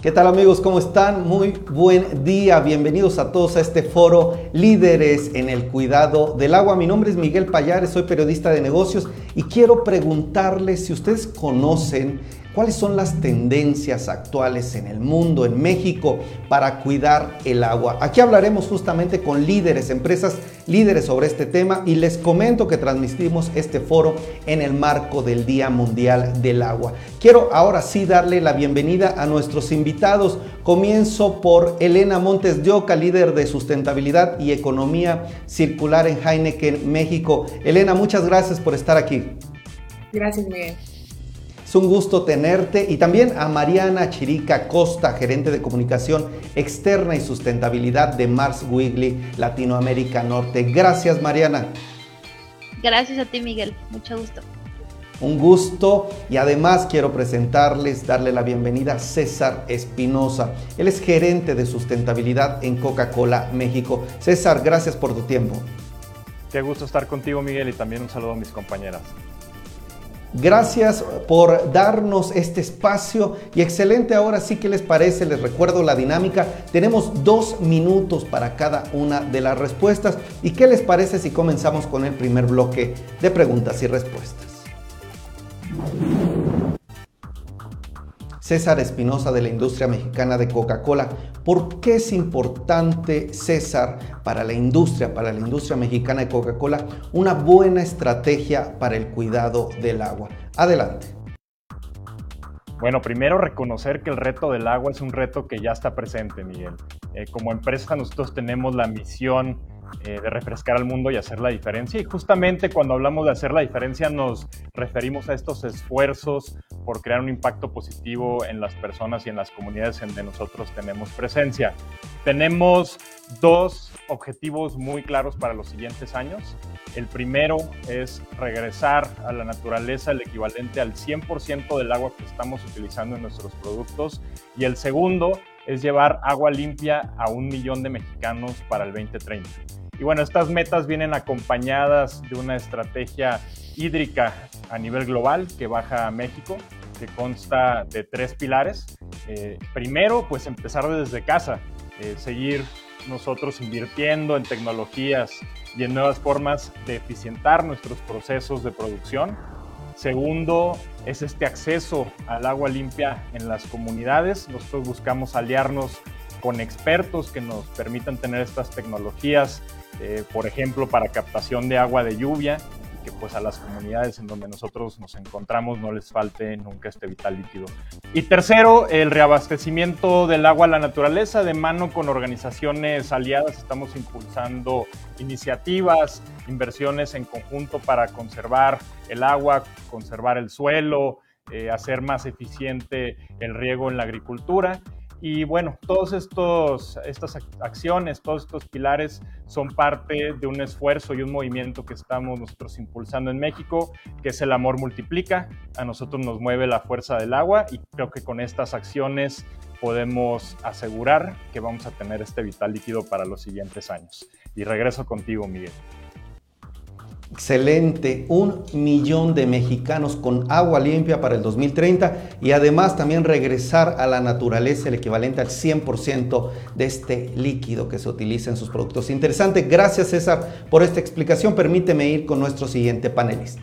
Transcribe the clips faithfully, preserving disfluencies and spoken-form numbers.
¿Qué tal amigos? ¿Cómo están? Muy buen día. Bienvenidos a todos a este foro Líderes en el Cuidado del Agua. Mi nombre es Miguel Payares, soy periodista de negocios y quiero preguntarles si ustedes conocen cuáles son las tendencias actuales en el mundo, en México, para cuidar el agua. Aquí hablaremos justamente con líderes, empresas líderes sobre este tema y les comento que transmitimos este foro en el marco del Día Mundial del Agua. Quiero ahora sí darle la bienvenida a nuestros invitados. Comienzo por Elena Montes de Oca, líder de sustentabilidad y economía circular en Heineken, México. Elena, muchas gracias por estar aquí. Gracias, Miguel. Es un gusto tenerte, y también a Mariana Chirica Costa, gerente de comunicación externa y sustentabilidad de Mars Wrigley Latinoamérica Norte. Gracias, Mariana. Gracias a ti, Miguel. Mucho gusto. Un gusto, y además quiero presentarles, darle la bienvenida a César Espinosa. Él es gerente de sustentabilidad en Coca-Cola México. César, gracias por tu tiempo. Qué gusto estar contigo, Miguel, y también un saludo a mis compañeras. Gracias por darnos este espacio y excelente. Ahora sí, ¿qué les parece? Les recuerdo la dinámica. Tenemos dos minutos para cada una de las respuestas. ¿Y qué les parece si comenzamos con el primer bloque de preguntas y respuestas? César Espinosa, de la industria mexicana de Coca-Cola. ¿Por qué es importante, César, para la industria, para la industria mexicana de Coca-Cola, una buena estrategia para el cuidado del agua? Adelante. Bueno, primero reconocer que el reto del agua es un reto que ya está presente, Miguel. Eh, como empresa nosotros tenemos la misión eh, de refrescar al mundo y hacer la diferencia, y justamente cuando hablamos de hacer la diferencia nos referimos a estos esfuerzos por crear un impacto positivo en las personas y en las comunidades en donde nosotros tenemos presencia. Tenemos dos objetivos muy claros para los siguientes años. El primero es regresar a la naturaleza el equivalente al cien por ciento del agua que estamos utilizando en nuestros productos, y el segundo es llevar agua limpia a un millón de mexicanos para el veinte treinta. Y bueno, estas metas vienen acompañadas de una estrategia hídrica a nivel global que baja a México, que consta de tres pilares. Eh, primero, pues empezar desde casa, eh, seguir nosotros invirtiendo en tecnologías y en nuevas formas de eficientar nuestros procesos de producción. Segundo, es este acceso al agua limpia en las comunidades. Nosotros buscamos aliarnos con expertos que nos permitan tener estas tecnologías, eh, por ejemplo, para captación de agua de lluvia, y que pues a las comunidades en donde nosotros nos encontramos no les falte nunca este vital líquido. Y tercero, el reabastecimiento del agua a la naturaleza. De mano con organizaciones aliadas estamos impulsando iniciativas, inversiones en conjunto para conservar el agua, conservar el suelo, eh, hacer más eficiente el riego en la agricultura. Y bueno, todas estas acciones, todos estos pilares son parte de un esfuerzo y un movimiento que estamos nosotros impulsando en México, que es el amor multiplica. A nosotros nos mueve la fuerza del agua, y creo que con estas acciones podemos asegurar que vamos a tener este vital líquido para los siguientes años. Y regreso contigo, Miguel. Excelente, un millón de mexicanos con agua limpia para el dos mil treinta, y además también regresar a la naturaleza el equivalente al cien por ciento de este líquido que se utiliza en sus productos. Interesante, gracias César por esta explicación. Permíteme ir con nuestro siguiente panelista.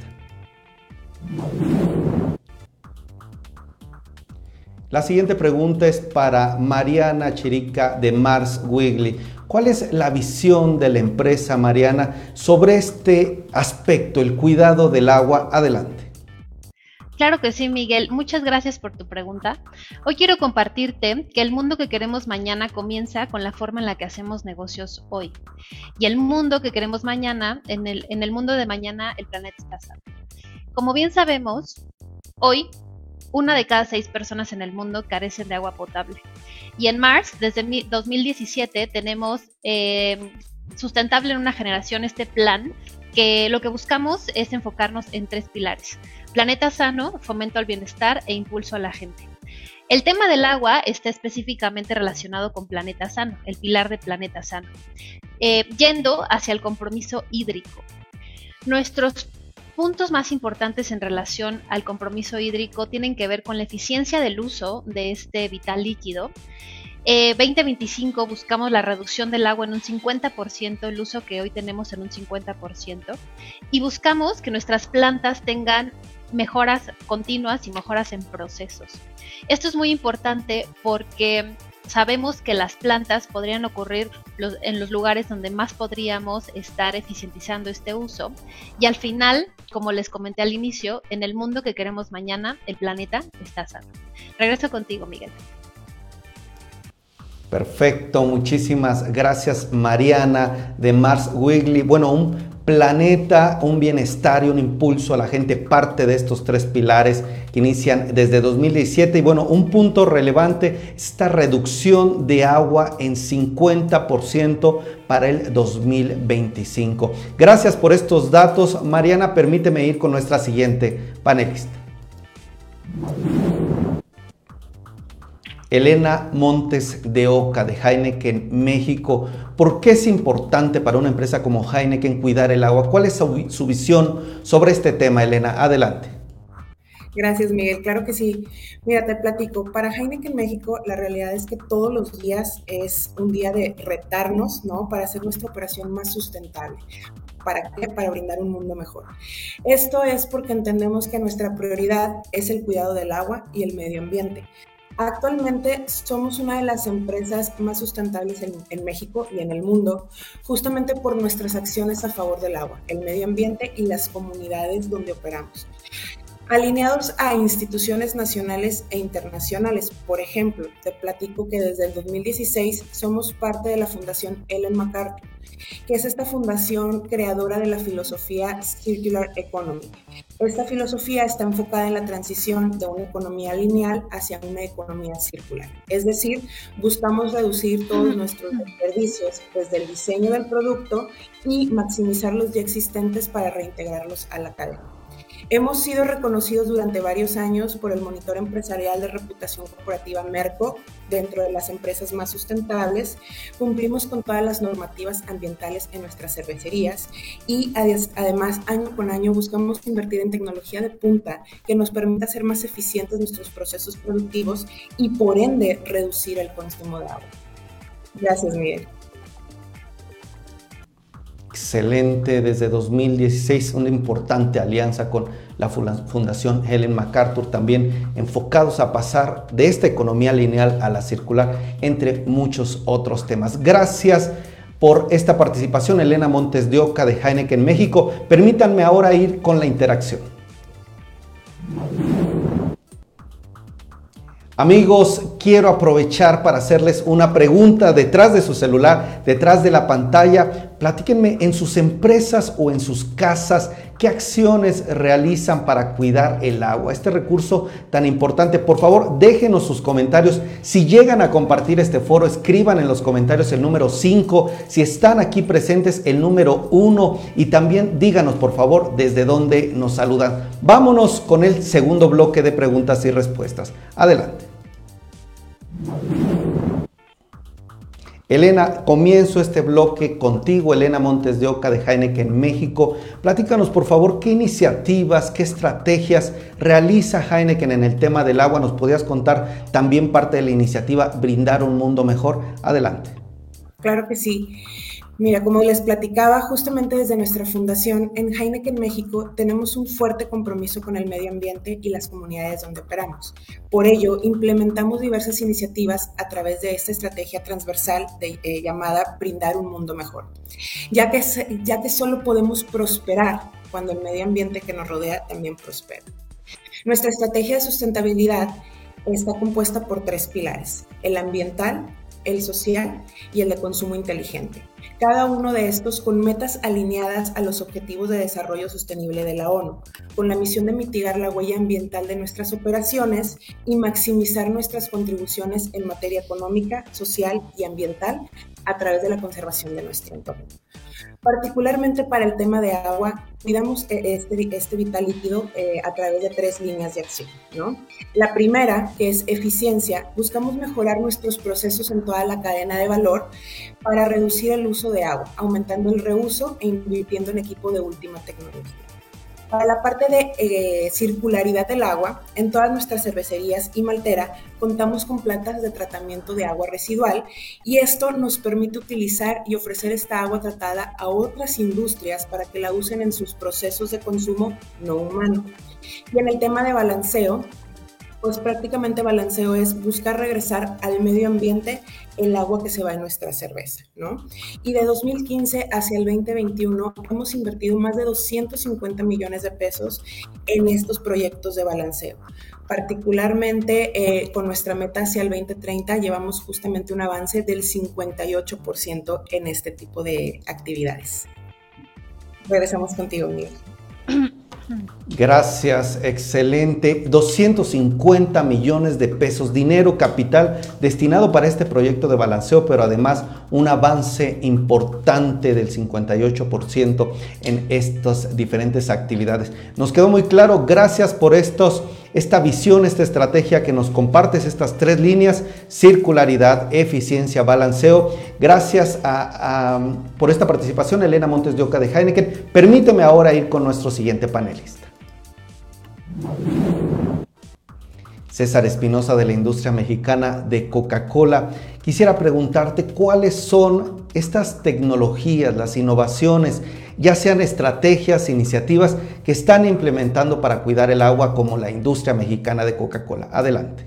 La siguiente pregunta es para Mariana Chirica de Mars Wrigley. ¿Cuál es la visión de la empresa, Mariana, sobre este aspecto, el cuidado del agua? Adelante. Claro que sí, Miguel. Muchas gracias por tu pregunta. Hoy quiero compartirte que el mundo que queremos mañana comienza con la forma en la que hacemos negocios hoy. Y el mundo que queremos mañana, en el, en el mundo de mañana, el planeta está sano. Como bien sabemos, hoy una de cada seis personas en el mundo carecen de agua potable. Y en Mars, desde dos mil diecisiete, tenemos eh, Sustentable en una Generación, este plan, que lo que buscamos es enfocarnos en tres pilares: planeta sano, fomento al bienestar e impulso a la gente. El tema del agua está específicamente relacionado con planeta sano, el pilar de planeta sano, eh, yendo hacia el compromiso hídrico. Nuestros puntos más importantes en relación al compromiso hídrico tienen que ver con la eficiencia del uso de este vital líquido. Eh, veinte veinticinco buscamos la reducción del agua en un cincuenta por ciento, el uso que hoy tenemos en un cincuenta por ciento, y buscamos que nuestras plantas tengan mejoras continuas y mejoras en procesos. Esto es muy importante porque sabemos que las plantas podrían ocurrir los, en los lugares donde más podríamos estar eficientizando este uso, y al final, como les comenté al inicio, en el mundo que queremos mañana, el planeta está sano. Regreso contigo, Miguel. Perfecto, muchísimas gracias, Mariana de Mars Wiggly. Bueno, un planeta, un bienestar y un impulso a la gente, parte de estos tres pilares que inician desde dos mil diecisiete. Y bueno, un punto relevante, esta reducción de agua en cincuenta por ciento para el dos mil veinticinco. Gracias por estos datos, Mariana. Permíteme ir con nuestra siguiente panelista. Elena Montes de Oca, de Heineken México. ¿Por qué es importante para una empresa como Heineken cuidar el agua? ¿Cuál es su, su visión sobre este tema, Elena? Adelante. Gracias, Miguel. Claro que sí. Mira, te platico. Para Heineken México, la realidad es que todos los días es un día de retarnos, ¿no? Para hacer nuestra operación más sustentable. ¿Para qué? Para brindar un mundo mejor. Esto es porque entendemos que nuestra prioridad es el cuidado del agua y el medio ambiente. Actualmente somos una de las empresas más sustentables en, en México y en el mundo, justamente por nuestras acciones a favor del agua, el medio ambiente y las comunidades donde operamos. Alineados a instituciones nacionales e internacionales. Por ejemplo, te platico que desde el dos mil dieciséis somos parte de la Fundación Ellen MacArthur, que es esta fundación creadora de la filosofía Circular Economy. Esta filosofía está enfocada en la transición de una economía lineal hacia una economía circular. Es decir, buscamos reducir todos nuestros desperdicios desde el diseño del producto y maximizar los ya existentes para reintegrarlos a la cadena. Hemos sido reconocidos durante varios años por el Monitor Empresarial de Reputación Corporativa Merco dentro de las empresas más sustentables. Cumplimos con todas las normativas ambientales en nuestras cervecerías y además año con año buscamos invertir en tecnología de punta que nos permita hacer más eficientes nuestros procesos productivos y por ende reducir el consumo de agua. Gracias, Miguel. Excelente, desde dos mil dieciséis una importante alianza con la Fundación Ellen MacArthur, también enfocados a pasar de esta economía lineal a la circular, entre muchos otros temas. Gracias por esta participación, Elena Montes de Oca, de Heineken México. Permítanme ahora ir con la interacción. Amigos, quiero aprovechar para hacerles una pregunta detrás de su celular, detrás de la pantalla. Platíquenme en sus empresas o en sus casas qué acciones realizan para cuidar el agua, este recurso tan importante. Por favor, déjenos sus comentarios. Si llegan a compartir este foro, escriban en los comentarios el número cinco. Si están aquí presentes, el número uno. Y también díganos, por favor, desde dónde nos saludan. Vámonos con el segundo bloque de preguntas y respuestas. Adelante. Elena, comienzo este bloque contigo, Elena Montes de Oca, de Heineken México. Platícanos, por favor, qué iniciativas, qué estrategias realiza Heineken en el tema del agua. ¿Nos podías contar también parte de la iniciativa Brindar un Mundo Mejor? Adelante. Claro que sí. Mira, como les platicaba, justamente desde nuestra fundación en Heineken México tenemos un fuerte compromiso con el medio ambiente y las comunidades donde operamos. Por ello, implementamos diversas iniciativas a través de esta estrategia transversal de, eh, llamada Brindar un Mundo Mejor, ya que, ya que solo podemos prosperar cuando el medio ambiente que nos rodea también prospera. Nuestra estrategia de sustentabilidad está compuesta por tres pilares: el ambiental, el social y el de consumo inteligente. Cada uno de estos con metas alineadas a los Objetivos de Desarrollo Sostenible de la ONU, con la misión de mitigar la huella ambiental de nuestras operaciones y maximizar nuestras contribuciones en materia económica, social y ambiental a través de la conservación de nuestro entorno. Particularmente para el tema de agua, cuidamos este, este vital líquido eh, a través de tres líneas de acción, ¿no? La primera, que es eficiencia, buscamos mejorar nuestros procesos en toda la cadena de valor para reducir el uso de agua, aumentando el reuso e invirtiendo en equipo de última tecnología. Para la parte de eh, circularidad del agua, en todas nuestras cervecerías y maltera contamos con plantas de tratamiento de agua residual y esto nos permite utilizar y ofrecer esta agua tratada a otras industrias para que la usen en sus procesos de consumo no humano. Y en el tema de balanceo, pues prácticamente balanceo es buscar regresar al medio ambiente el agua que se va en nuestra cerveza, ¿no? Y de dos mil quince hacia el veinte veintiuno hemos invertido más de doscientos cincuenta millones de pesos en estos proyectos de balanceo. Particularmente eh, con nuestra meta hacia el veinte treinta llevamos justamente un avance del cincuenta y ocho por ciento en este tipo de actividades. Regresamos contigo, Miguel. Gracias, excelente. doscientos cincuenta millones de pesos, dinero, capital destinado para este proyecto de balanceo, pero además un avance importante del cincuenta y ocho por ciento en estas diferentes actividades. Nos quedó muy claro, gracias por estos, esta visión, esta estrategia que nos compartes, estas tres líneas: circularidad, eficiencia, balanceo. Gracias a, a, por esta participación, Elena Montes de Oca de Heineken. Permíteme ahora ir con nuestro siguiente panelista. César Espinosa, de la industria mexicana de Coca-Cola. Quisiera preguntarte cuáles son estas tecnologías, las innovaciones, ya sean estrategias, iniciativas que están implementando para cuidar el agua como la industria mexicana de Coca-Cola. Adelante.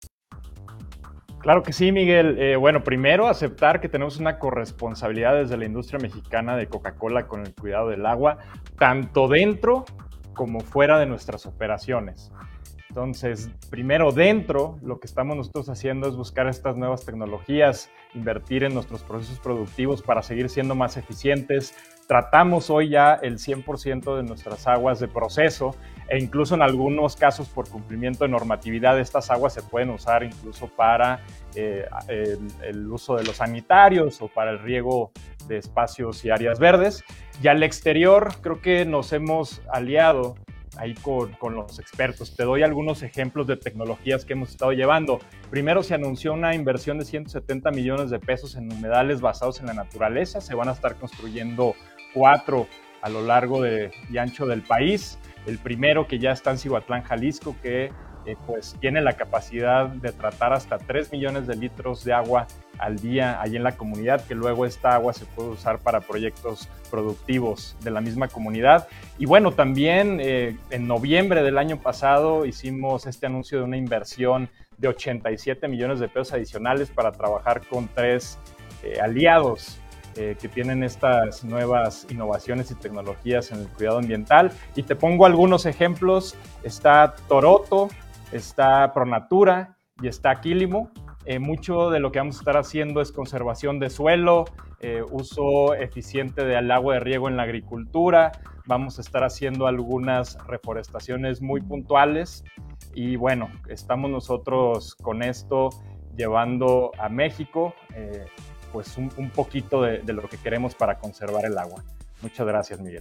Claro que sí, Miguel. Eh, bueno, primero aceptar que tenemos una corresponsabilidad desde la industria mexicana de Coca-Cola con el cuidado del agua, tanto dentro como fuera de nuestras operaciones. Entonces, primero dentro, lo que estamos nosotros haciendo es buscar estas nuevas tecnologías, invertir en nuestros procesos productivos para seguir siendo más eficientes. Tratamos hoy ya el cien por ciento de nuestras aguas de proceso e incluso en algunos casos por cumplimiento de normatividad estas aguas se pueden usar incluso para eh, el, el uso de los sanitarios o para el riego de espacios y áreas verdes. Y al exterior creo que nos hemos aliado ahí con, con los expertos. Te doy algunos ejemplos de tecnologías que hemos estado llevando. Primero se anunció una inversión de ciento setenta millones de pesos en humedales basados en la naturaleza. Se van a estar construyendo cuatro a lo largo de, y ancho del país. El primero que ya está en Cihuatlán, Jalisco, que eh, pues tiene la capacidad de tratar hasta tres millones de litros de agua al día ahí en la comunidad, que luego esta agua se puede usar para proyectos productivos de la misma comunidad. Y bueno, también eh, en noviembre del año pasado hicimos este anuncio de una inversión de ochenta y siete millones de pesos adicionales para trabajar con tres eh, aliados eh, que tienen estas nuevas innovaciones y tecnologías en el cuidado ambiental. Y te pongo algunos ejemplos. Está Toroto, está Pronatura y está Quilimo. Eh, mucho de lo que vamos a estar haciendo es conservación de suelo, eh, uso eficiente del agua de riego en la agricultura. Vamos a estar haciendo algunas reforestaciones muy puntuales y bueno, estamos nosotros con esto llevando a México eh, pues un, un poquito de, de lo que queremos para conservar el agua. Muchas gracias, Miguel.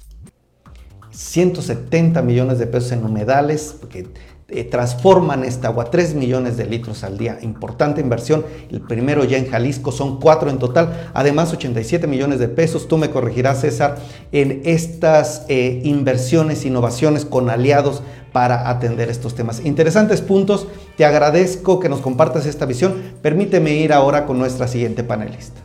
ciento setenta millones de pesos en humedales, porque eh, transforman esta agua, tres millones de litros al día. Importante inversión, el primero ya en Jalisco, son cuatro en total. Además, ochenta y siete millones de pesos, tú me corregirás, César, en estas eh, inversiones, innovaciones con aliados para atender estos temas. Interesantes puntos, te agradezco que nos compartas esta visión. Permíteme ir ahora con nuestra siguiente panelista.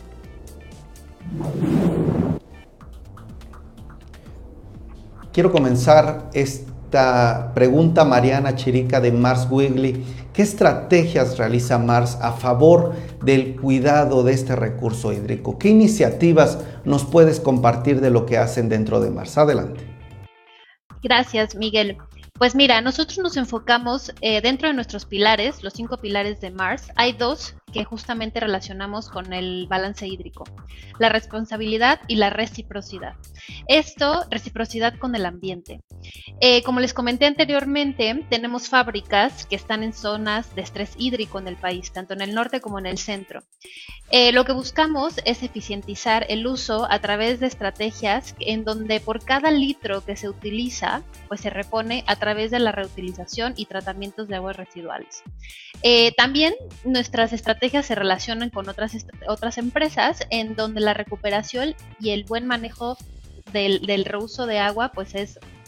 Quiero comenzar esta pregunta, Mariana Chirica de Mars Wiggly. ¿Qué estrategias realiza Mars a favor del cuidado de este recurso hídrico? ¿Qué iniciativas nos puedes compartir de lo que hacen dentro de Mars? Adelante. Gracias, Miguel. Pues mira, nosotros nos enfocamos eh, dentro de nuestros pilares, los cinco pilares de Mars. Hay dos que justamente relacionamos con el balance hídrico: la responsabilidad y la reciprocidad. Esto, reciprocidad con el ambiente. Eh, como les comenté anteriormente, tenemos fábricas que están en zonas de estrés hídrico en el país, tanto en el norte como en el centro. Eh, lo que buscamos es eficientizar el uso a través de estrategias en donde por cada litro que se utiliza, pues se repone a través de la reutilización y tratamientos de aguas residuales. Eh, también nuestras estrategias se relacionan con otras, otras empresas en donde la recuperación y el buen manejo del, del reuso de agua pues es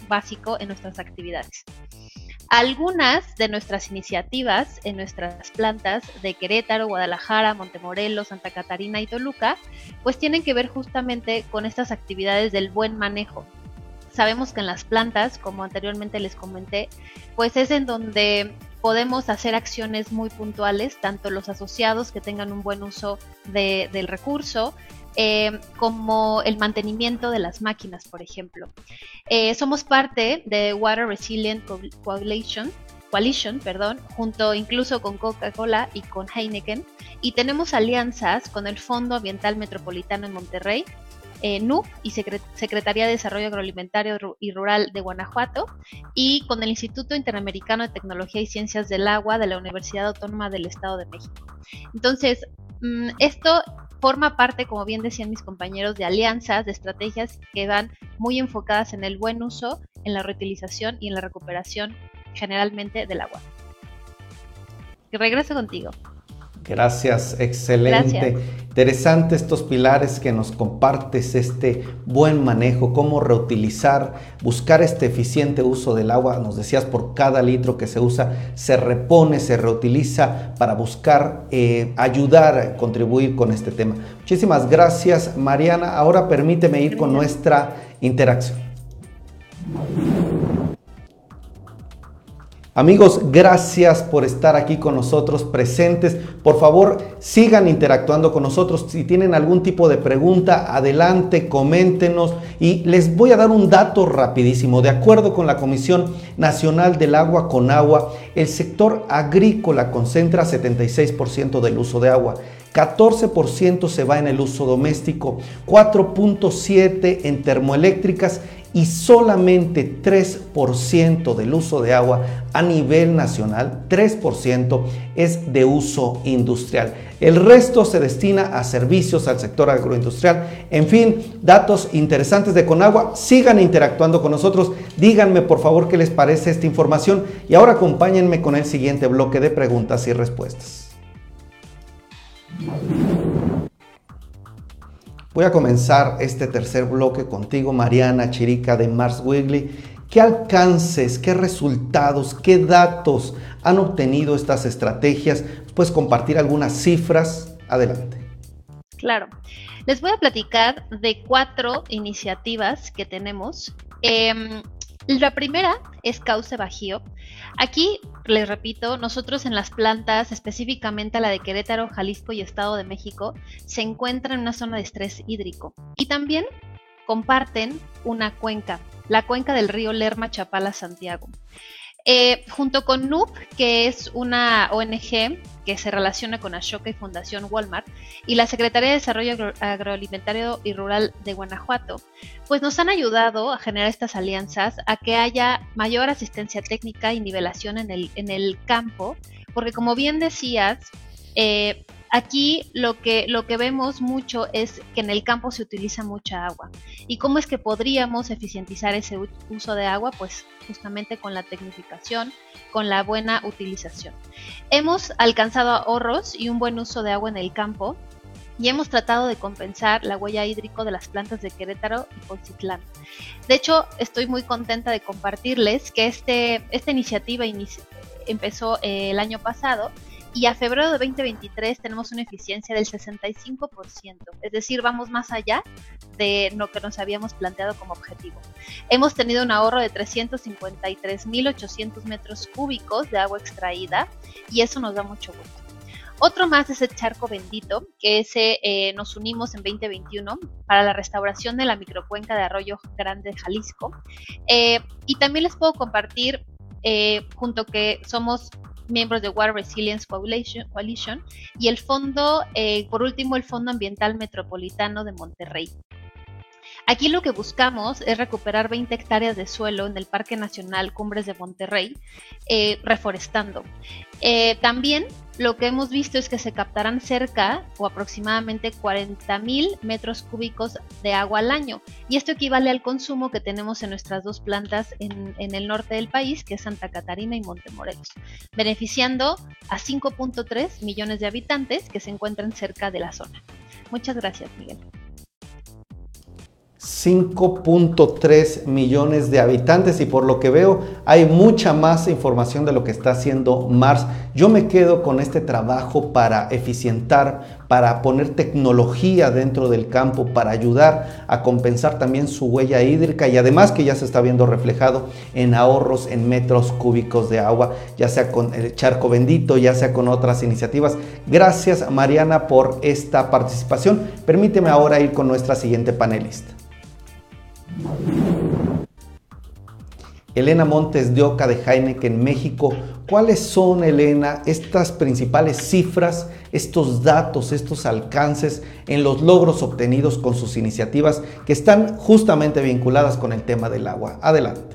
básico en nuestras actividades. Algunas de nuestras iniciativas en nuestras plantas de Querétaro, Guadalajara, Montemorelos, Santa Catarina y Toluca, pues tienen que ver justamente con estas actividades del buen manejo. Sabemos que en las plantas, como anteriormente les comenté, pues es en donde podemos hacer acciones muy puntuales, tanto los asociados que tengan un buen uso de, del recurso, Eh, como el mantenimiento de las máquinas, por ejemplo. Eh, somos parte de Water Resilient Coalition, Coalition, perdón, junto incluso con Coca-Cola y con Heineken, y tenemos alianzas con el Fondo Ambiental Metropolitano en Monterrey, eh, N U y Secret- Secretaría de Desarrollo Agroalimentario y Rural de Guanajuato, y con el Instituto Interamericano de Tecnología y Ciencias del Agua de la Universidad Autónoma del Estado de México. Entonces, mmm, esto forma parte, como bien decían mis compañeros, de alianzas, de estrategias que van muy enfocadas en el buen uso, en la reutilización y en la recuperación generalmente del agua. Y regreso contigo. Gracias, excelente. Gracias. Interesante estos pilares que nos compartes, este buen manejo, cómo reutilizar, buscar este eficiente uso del agua. Nos decías, por cada litro que se usa, se repone, se reutiliza para buscar eh, ayudar, contribuir con este tema. Muchísimas gracias, Mariana. Ahora permíteme ir con nuestra interacción. Amigos, gracias por estar aquí con nosotros presentes. Por favor, sigan interactuando con nosotros. Si tienen algún tipo de pregunta, adelante, coméntenos. Y les voy a dar un dato rapidísimo. De acuerdo con la Comisión Nacional del Agua, Conagua, el sector agrícola concentra setenta y seis por ciento del uso de agua. catorce por ciento se va en el uso doméstico, cuatro punto siete por ciento en termoeléctricas y solamente tres por ciento del uso de agua a nivel nacional, tres por ciento es de uso industrial. El resto se destina a servicios, al sector agroindustrial. En fin, datos interesantes de Conagua. Sigan interactuando con nosotros. Díganme por favor qué les parece esta información y ahora acompáñenme con el siguiente bloque de preguntas y respuestas. Voy a comenzar este tercer bloque contigo, Mariana Chirica de Mars Wrigley. ¿Qué alcances, qué resultados, qué datos han obtenido estas estrategias? ¿Puedes compartir algunas cifras? Adelante. Claro. Les voy a platicar de cuatro iniciativas que tenemos. Eh, la primera es Cauce Bajío. Aquí, les repito, nosotros en las plantas, específicamente la de Querétaro, Jalisco y Estado de México, se encuentra en una zona de estrés hídrico y también comparten una cuenca, la cuenca del río Lerma, Chapala, Santiago. Eh, junto con N U P, que es una O N G que se relaciona con Ashoka y Fundación Walmart, y la Secretaría de Desarrollo Agro- Agroalimentario y Rural de Guanajuato, pues nos han ayudado a generar estas alianzas, a que haya mayor asistencia técnica y nivelación en el, en el campo, porque como bien decías, eh, aquí lo que, lo que vemos mucho es que en el campo se utiliza mucha agua. ¿Y cómo es que podríamos eficientizar ese uso de agua? Pues justamente con la tecnificación, con la buena utilización. Hemos alcanzado ahorros y un buen uso de agua en el campo y hemos tratado de compensar la huella hídrica de las plantas de Querétaro y Poncitlán. De hecho, estoy muy contenta de compartirles que este, esta iniciativa inici- empezó eh, el año pasado y a febrero de veinte veintitrés tenemos una eficiencia del sesenta y cinco por ciento, es decir, vamos más allá de lo que nos habíamos planteado como objetivo. Hemos tenido un ahorro de trescientos cincuenta y tres mil ochocientos metros cúbicos de agua extraída y eso nos da mucho gusto. Otro más es el Charco Bendito, que ese eh, nos unimos en veinte veintiuno para la restauración de la microcuenca de Arroyo Grande, Jalisco. Eh, y también les puedo compartir, eh, junto que somos miembros de Water Resilience Coalition, Coalition y el fondo, eh, por último, el Fondo Ambiental Metropolitano de Monterrey. Aquí lo que buscamos es recuperar veinte hectáreas de suelo en el Parque Nacional Cumbres de Monterrey, eh, reforestando. Eh, también lo que hemos visto es que se captarán cerca o aproximadamente cuarenta mil metros cúbicos de agua al año, y esto equivale al consumo que tenemos en nuestras dos plantas en, en el norte del país, que es Santa Catarina y Montemorelos, beneficiando a cinco punto tres millones de habitantes que se encuentran cerca de la zona. Muchas gracias, Miguel. cinco punto tres millones de habitantes y por lo que veo hay mucha más información de lo que está haciendo Mars. Yo me quedo con este trabajo para eficientar, para poner tecnología dentro del campo, para ayudar a compensar también su huella hídrica y además que ya se está viendo reflejado en ahorros en metros cúbicos de agua, ya sea con el Charco Bendito, ya sea con otras iniciativas. Gracias, Mariana, por esta participación. Permíteme ahora ir con nuestra siguiente panelista. Elena Montes de Oca de Heineken México. ¿Cuáles son, Elena, estas principales cifras, estos datos, estos alcances en los logros obtenidos con sus iniciativas que están justamente vinculadas con el tema del agua? Adelante.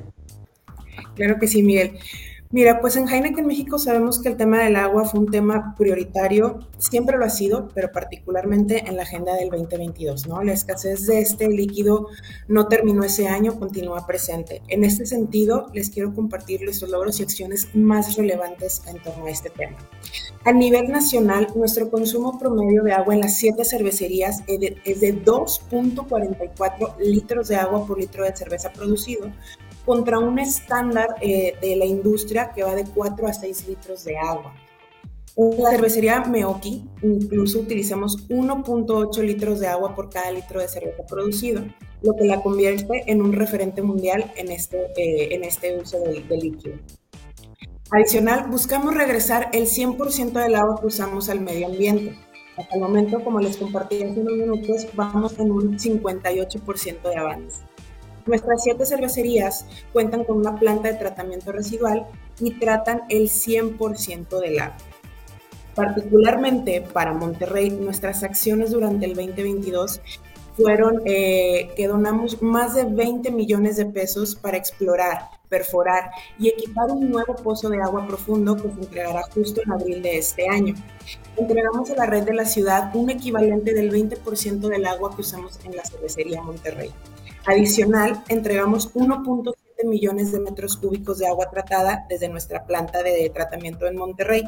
Claro que sí, Miguel. Mira, pues en Heineken México sabemos que el tema del agua fue un tema prioritario, siempre lo ha sido, pero particularmente en la agenda del veinte veintidós, ¿no? La escasez de este líquido no terminó ese año, continúa presente. En este sentido, les quiero compartir los logros y acciones más relevantes en torno a este tema. A nivel nacional, nuestro consumo promedio de agua en las siete cervecerías es de dos punto cuarenta y cuatro litros de agua por litro de cerveza producido, contra un estándar eh, de la industria que va de cuatro a seis litros de agua. En la cervecería Meoki incluso utilizamos uno punto ocho litros de agua por cada litro de cerveza producido, lo que la convierte en un referente mundial en este, eh, en este uso del de líquido. Adicional, buscamos regresar el cien por ciento del agua que usamos al medio ambiente. Hasta el momento, como les compartí hace unos minutos, vamos en un cincuenta y ocho por ciento de avance. Nuestras siete cervecerías cuentan con una planta de tratamiento residual y tratan el cien por ciento del agua. Particularmente para Monterrey, nuestras acciones durante el veinte veintidós fueron eh, que donamos más de veinte millones de pesos para explorar, perforar y equipar un nuevo pozo de agua profundo que se entregará justo en abril de este año. Entregamos a la red de la ciudad un equivalente del veinte por ciento del agua que usamos en la cervecería Monterrey. Adicional, entregamos uno punto siete millones de metros cúbicos de agua tratada desde nuestra planta de tratamiento en Monterrey.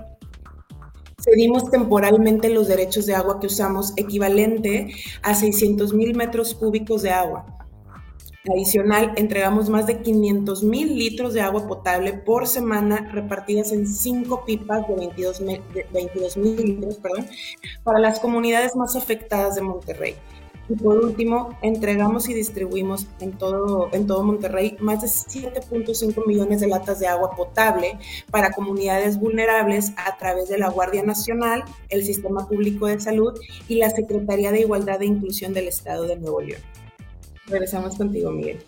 Cedimos temporalmente los derechos de agua que usamos, equivalente a seiscientos mil metros cúbicos de agua. Adicional, entregamos más de quinientos mil litros de agua potable por semana repartidas en cinco pipas de veintidós mil litros, perdón, para las comunidades más afectadas de Monterrey. Y por último, entregamos y distribuimos en todo, en todo Monterrey más de siete punto cinco millones de latas de agua potable para comunidades vulnerables a través de la Guardia Nacional, el Sistema Público de Salud y la Secretaría de Igualdad e Inclusión del Estado de Nuevo León. Regresamos contigo, Miguel.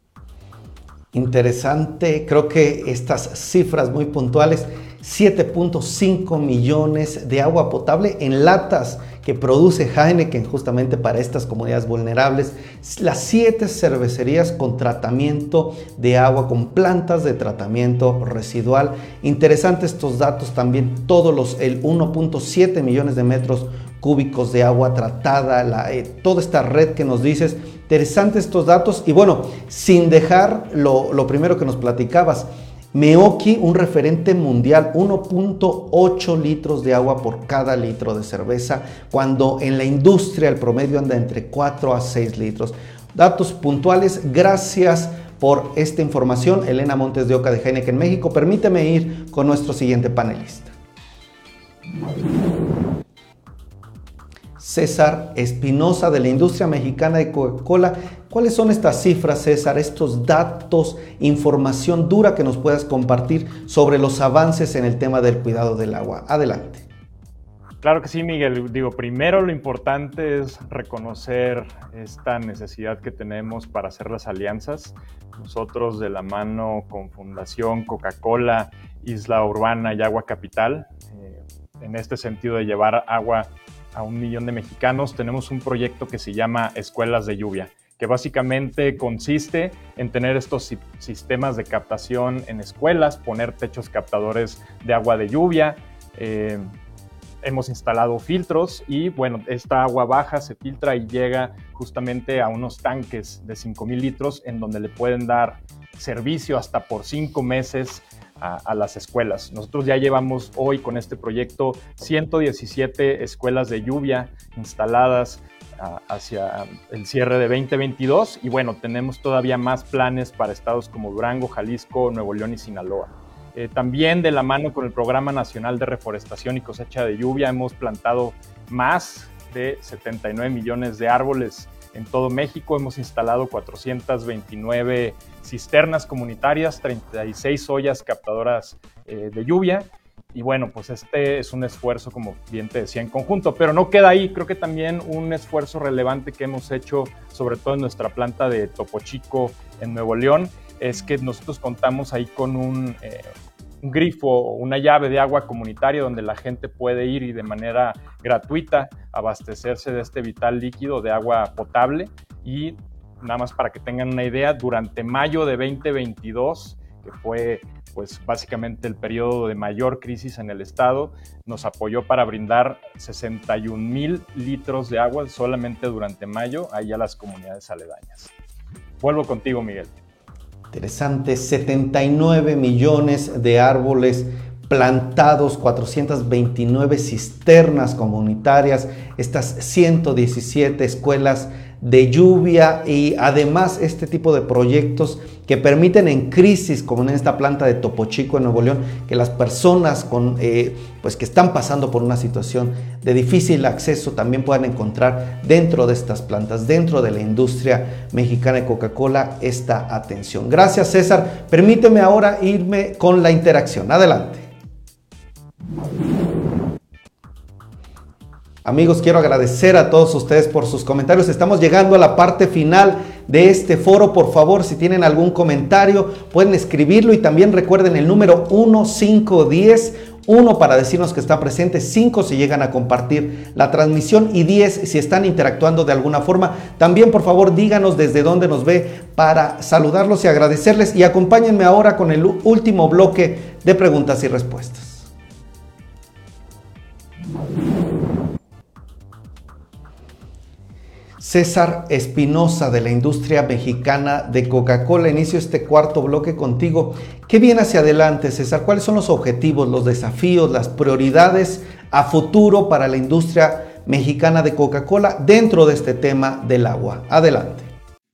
Interesante, creo que estas cifras muy puntuales, siete punto cinco millones de agua potable en latas que produce Heineken justamente para estas comunidades vulnerables, las siete cervecerías con tratamiento de agua, con plantas de tratamiento residual. Interesante estos datos también, todos los, el uno punto siete millones de metros cúbicos de agua tratada, la, eh, toda esta red que nos dices. Interesantes estos datos y bueno, sin dejar lo, lo primero que nos platicabas, Meoki, un referente mundial, uno punto ocho litros de agua por cada litro de cerveza, cuando en la industria el promedio anda entre cuatro a seis litros. Datos puntuales, gracias por esta información, Elena Montes de Oca de Heineken México. Permíteme ir con nuestro siguiente panelista. César Espinosa, de la industria mexicana de Coca-Cola. ¿Cuáles son estas cifras, César, estos datos, información dura que nos puedas compartir sobre los avances en el tema del cuidado del agua? Adelante. Claro que sí, Miguel. Digo, primero lo importante es reconocer esta necesidad que tenemos para hacer las alianzas. Nosotros, de la mano con Fundación Coca-Cola, Isla Urbana y Agua Capital, eh, en este sentido de llevar agua a un millón de mexicanos, tenemos un proyecto que se llama Escuelas de Lluvia, que básicamente consiste en tener estos sistemas de captación en escuelas, poner techos captadores de agua de lluvia. Eh, hemos instalado filtros y bueno, esta agua baja se filtra y llega justamente a unos tanques de cinco mil litros en donde le pueden dar servicio hasta por cinco meses A, a las escuelas. Nosotros ya llevamos hoy con este proyecto ciento diecisiete escuelas de lluvia instaladas a, hacia el cierre de veinte veintidós y bueno, tenemos todavía más planes para estados como Durango, Jalisco, Nuevo León y Sinaloa. Eh, también de la mano con el Programa Nacional de Reforestación y Cosecha de Lluvia hemos plantado más de setenta y nueve millones de árboles en todo México. Hemos instalado cuatrocientas veintinueve cisternas comunitarias, treinta y seis ollas captadoras eh, de lluvia. Y bueno, pues este es un esfuerzo, como bien te decía, en conjunto, pero no queda ahí. Creo que también un esfuerzo relevante que hemos hecho, sobre todo en nuestra planta de Topo Chico en Nuevo León, es que nosotros contamos ahí con un, eh, un grifo o una llave de agua comunitaria donde la gente puede ir y de manera gratuita abastecerse de este vital líquido de agua potable. Y nada más para que tengan una idea, durante mayo de veinte veintidós, que fue pues básicamente el periodo de mayor crisis en el estado, nos apoyó para brindar sesenta y un mil litros de agua solamente durante mayo ahí a las comunidades aledañas. Vuelvo contigo, Miguel. Interesante, setenta y nueve millones de árboles plantados, cuatrocientas veintinueve cisternas comunitarias, estas ciento diecisiete escuelas de lluvia y además este tipo de proyectos que permiten en crisis, como en esta planta de Topo Chico en Nuevo León, que las personas con, eh, pues que están pasando por una situación de difícil acceso también puedan encontrar dentro de estas plantas, dentro de la industria mexicana de Coca-Cola, esta atención. Gracias, César. Permíteme ahora irme con la interacción. Adelante. Amigos, quiero agradecer a todos ustedes por sus comentarios. Estamos llegando a la parte final de este foro. Por favor, si tienen algún comentario, pueden escribirlo y también recuerden el número uno cinco diez, uno para decirnos que están presentes, cinco si llegan a compartir la transmisión y diez si están interactuando de alguna forma. También, por favor, díganos desde dónde nos ve para saludarlos y agradecerles. Y acompáñenme ahora con el último bloque de preguntas y respuestas. César Espinosa, de la industria mexicana de Coca-Cola. Inicio este cuarto bloque contigo. ¿Qué viene hacia adelante, César? ¿Cuáles son los objetivos, los desafíos, las prioridades a futuro para la industria mexicana de Coca-Cola dentro de este tema del agua? Adelante.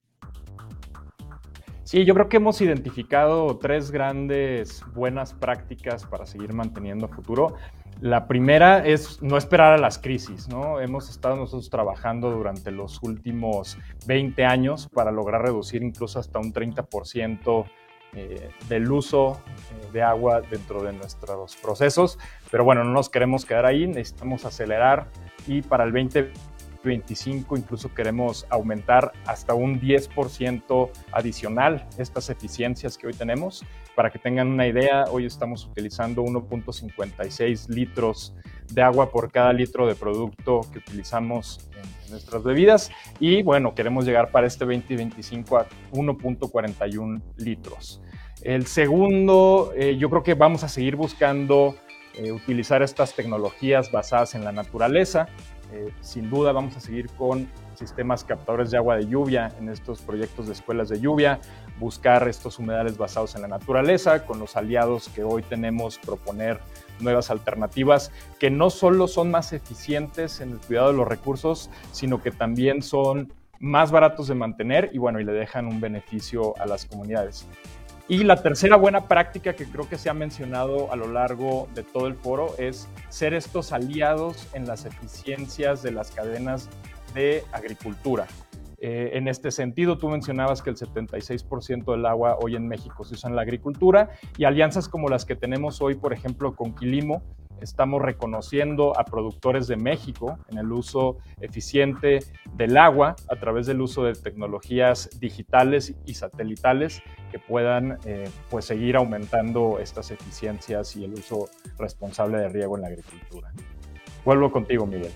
Sí, yo creo que hemos identificado tres grandes buenas prácticas para seguir manteniendo a futuro. La primera es no esperar a las crisis, ¿no? Hemos estado nosotros trabajando durante los últimos veinte años para lograr reducir incluso hasta un treinta por ciento eh, del uso eh, de agua dentro de nuestros procesos, pero bueno, no nos queremos quedar ahí, necesitamos acelerar y para el veinte veinticinco incluso queremos aumentar hasta un diez por ciento adicional estas eficiencias que hoy tenemos. Para que tengan una idea, hoy estamos utilizando uno punto cincuenta y seis litros de agua por cada litro de producto que utilizamos en nuestras bebidas y bueno, queremos llegar para este veinte veinticinco a uno punto cuarenta y uno litros. El segundo, eh, yo creo que vamos a seguir buscando eh, utilizar estas tecnologías basadas en la naturaleza. Eh, sin duda vamos a seguir con sistemas captadores de agua de lluvia en estos proyectos de escuelas de lluvia, buscar estos humedales basados en la naturaleza, con los aliados que hoy tenemos, proponer nuevas alternativas que no solo son más eficientes en el cuidado de los recursos, sino que también son más baratos de mantener y bueno, y le dejan un beneficio a las comunidades. Y la tercera buena práctica que creo que se ha mencionado a lo largo de todo el foro es ser estos aliados en las eficiencias de las cadenas de agricultura. Eh, en este sentido, tú mencionabas que el setenta y seis por ciento del agua hoy en México se usa en la agricultura y alianzas como las que tenemos hoy, por ejemplo, con Quilimo, estamos reconociendo a productores de México en el uso eficiente del agua a través del uso de tecnologías digitales y satelitales que puedan eh, pues seguir aumentando estas eficiencias y el uso responsable de riego en la agricultura. Vuelvo contigo, Miguel.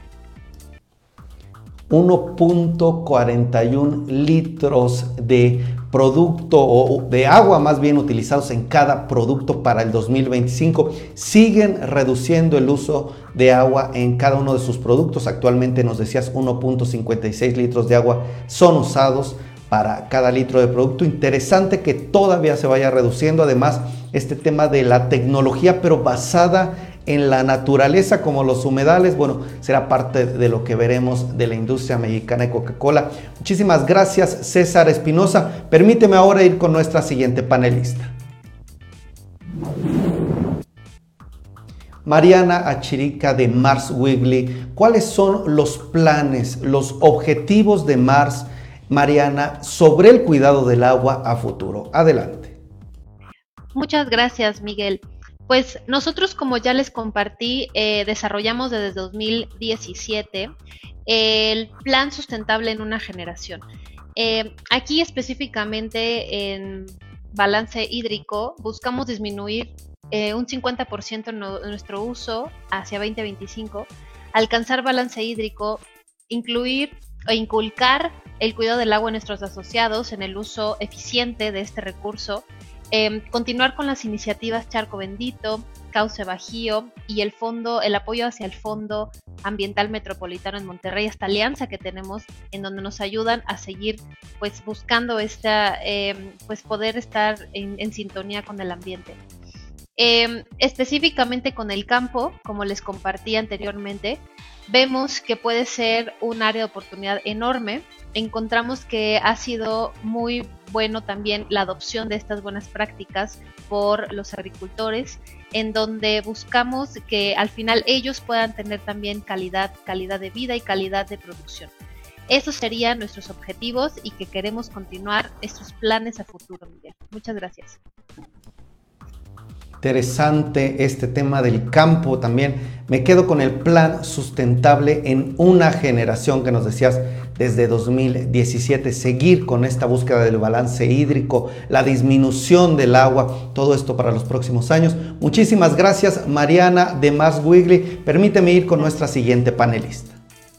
uno punto cuarenta y uno litros de producto o de agua más bien utilizados en cada producto para el dos mil veinticinco. Siguen reduciendo el uso de agua en cada uno de sus productos. Actualmente nos decías uno punto cincuenta y seis litros de agua son usados para cada litro de producto. Interesante que todavía se vaya reduciendo. Además, este tema de la tecnología, pero basada en la naturaleza como los humedales, bueno, será parte de lo que veremos de la industria mexicana de Coca-Cola. Muchísimas gracias, César Espinosa. Permíteme ahora ir con nuestra siguiente panelista. Mariana Achirica de Mars Weekly. ¿Cuáles son los planes, los objetivos de Mars, Mariana, sobre el cuidado del agua a futuro? Adelante. Muchas gracias, Miguel. Pues nosotros, como ya les compartí, eh, desarrollamos desde dos mil diecisiete el Plan Sustentable en una Generación. Eh, aquí específicamente en balance hídrico buscamos disminuir eh, un cincuenta por ciento en no, nuestro uso hacia veinte veinticinco, alcanzar balance hídrico, incluir o inculcar el cuidado del agua en nuestros asociados, en el uso eficiente de este recurso, Eh, continuar con las iniciativas Charco Bendito, Cauce Bajío y el fondo, el apoyo hacia el Fondo Ambiental Metropolitano en Monterrey, esta alianza que tenemos en donde nos ayudan a seguir pues buscando esta, eh, pues poder estar en, en sintonía con el ambiente. Eh, específicamente con el campo, como les compartí anteriormente, vemos que puede ser un área de oportunidad enorme. Encontramos que ha sido muy bueno también la adopción de estas buenas prácticas por los agricultores, en donde buscamos que al final ellos puedan tener también calidad, calidad de vida y calidad de producción. Esos serían nuestros objetivos y que queremos continuar estos planes a futuro, Miguel. Muchas gracias. Interesante este tema del campo también. Me quedo con el Plan Sustentable en una Generación que nos decías desde dos mil diecisiete, seguir con esta búsqueda del balance hídrico, la disminución del agua, todo esto para los próximos años. Muchísimas gracias, Mariana de Mars Weekly. Permíteme ir con nuestra siguiente panelista.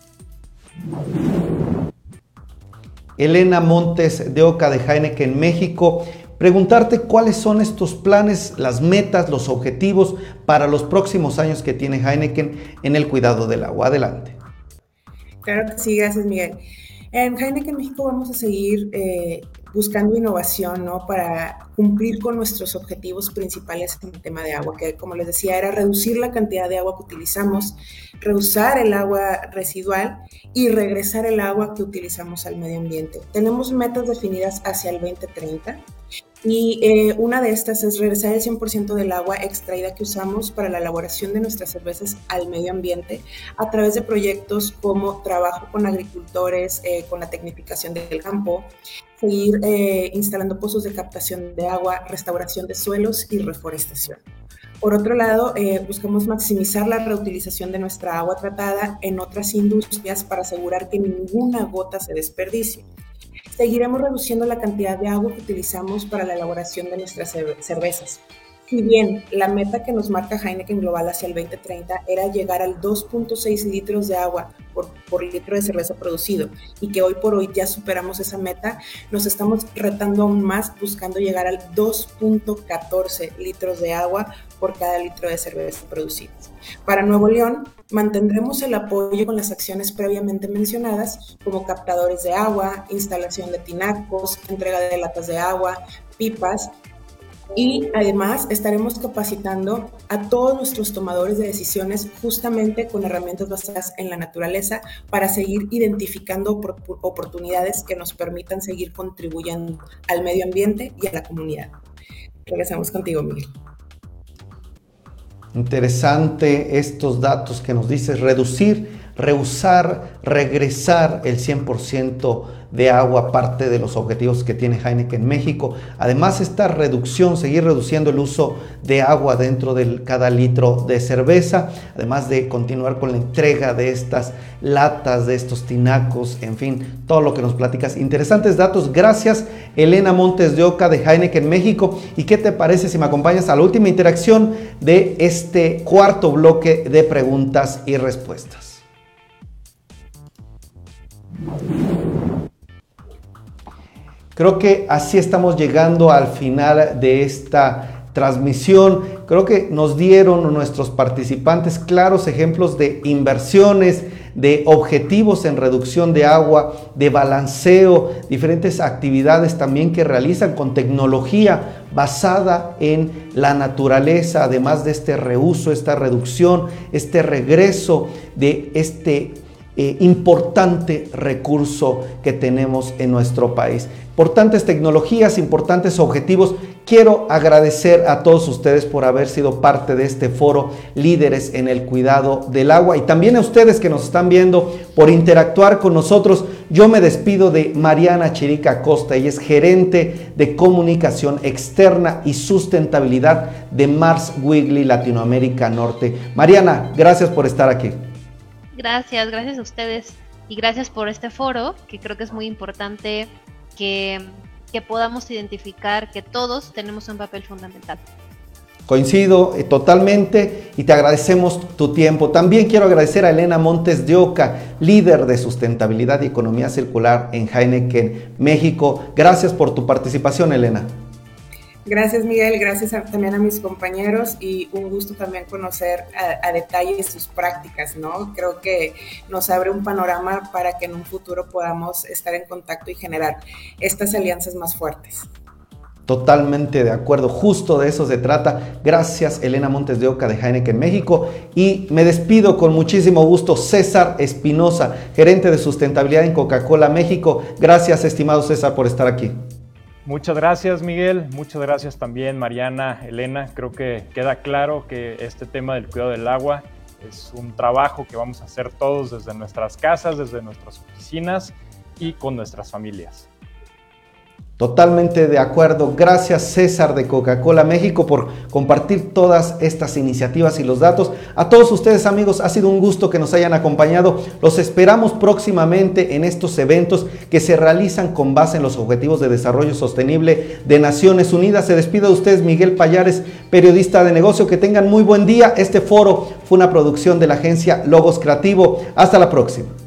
Elena Montes de Oca de Heineken México. Preguntarte cuáles son estos planes, las metas, los objetivos para los próximos años que tiene Heineken en el cuidado del agua. Adelante. Claro que sí, gracias, Miguel. En Heineken México vamos a seguir eh, buscando innovación, ¿no? Para cumplir con nuestros objetivos principales en el tema de agua, que como les decía era reducir la cantidad de agua que utilizamos, reusar el agua residual y regresar el agua que utilizamos al medio ambiente. Tenemos metas definidas hacia el veinte treinta. Y eh, una de estas es regresar el cien por ciento del agua extraída que usamos para la elaboración de nuestras cervezas al medio ambiente a través de proyectos como trabajo con agricultores, eh, con la tecnificación del campo, seguir eh, instalando pozos de captación de agua, restauración de suelos y reforestación. Por otro lado, eh, buscamos maximizar la reutilización de nuestra agua tratada en otras industrias para asegurar que ninguna gota se desperdicie. Seguiremos reduciendo la cantidad de agua que utilizamos para la elaboración de nuestras cervezas. Si bien la meta que nos marca Heineken Global hacia el veinte treinta era llegar al dos punto seis litros de agua por, por litro de cerveza producido y que hoy por hoy ya superamos esa meta, nos estamos retando aún más buscando llegar al dos punto catorce litros de agua por cada litro de cerveza producida. Para Nuevo León, mantendremos el apoyo con las acciones previamente mencionadas, como captadores de agua, instalación de tinacos, entrega de latas de agua, pipas, y además estaremos capacitando a todos nuestros tomadores de decisiones justamente con herramientas basadas en la naturaleza para seguir identificando oportunidades que nos permitan seguir contribuyendo al medio ambiente y a la comunidad. Regresamos contigo, Miguel. Interesante estos datos que nos dices, reducir, reusar, regresar el cien por ciento de agua, parte de los objetivos que tiene Heineken México. Además, esta reducción, seguir reduciendo el uso de agua dentro de cada litro de cerveza, además de continuar con la entrega de estas latas, de estos tinacos, en fin, todo lo que nos platicas. Interesantes datos. Gracias, Elena Montes de Oca de Heineken México. ¿Y qué te parece si me acompañas a la última interacción de este cuarto bloque de preguntas y respuestas? Creo que así estamos llegando al final de esta transmisión. Creo que nos dieron nuestros participantes claros ejemplos de inversiones, de objetivos en reducción de agua, de balanceo, diferentes actividades también que realizan con tecnología basada en la naturaleza, además de este reuso, esta reducción, este regreso de este eh, importante recurso que tenemos en nuestro país. Importantes tecnologías, importantes objetivos. Quiero agradecer a todos ustedes por haber sido parte de este foro Líderes en el Cuidado del Agua, y también a ustedes que nos están viendo por interactuar con nosotros. Yo me despido de Mariana Chirica Costa, ella es gerente de comunicación externa y sustentabilidad de Mars Wrigley Latinoamérica Norte. Mariana, gracias por estar aquí. Gracias, gracias a ustedes y gracias por este foro, que creo que es muy importante que, que podamos identificar que todos tenemos un papel fundamental. Coincido eh, totalmente y te agradecemos tu tiempo. También quiero agradecer a Elena Montes de Oca, líder de sustentabilidad y economía circular en Heineken México. Gracias por tu participación, Elena. Gracias, Miguel, gracias a, también a mis compañeros, y un gusto también conocer a, a detalle sus prácticas, ¿no? Creo que nos abre un panorama para que en un futuro podamos estar en contacto y generar estas alianzas más fuertes. Totalmente de acuerdo, justo de eso se trata. Gracias, Elena Montes de Oca de Heineken México, y me despido con muchísimo gusto. César Espinosa, gerente de sustentabilidad en Coca-Cola México. Gracias, estimado César, por estar aquí. Muchas gracias, Miguel. Muchas gracias también, Mariana, Elena. Creo que queda claro que este tema del cuidado del agua es un trabajo que vamos a hacer todos desde nuestras casas, desde nuestras oficinas y con nuestras familias. Totalmente de acuerdo. Gracias, César de Coca-Cola México, por compartir todas estas iniciativas y los datos. A todos ustedes, amigos, ha sido un gusto que nos hayan acompañado. Los esperamos próximamente en estos eventos que se realizan con base en los Objetivos de Desarrollo Sostenible de Naciones Unidas. Se despide de ustedes Miguel Payares, periodista de negocio. Que tengan muy buen día. Este foro fue una producción de la agencia Logos Creativo. Hasta la próxima.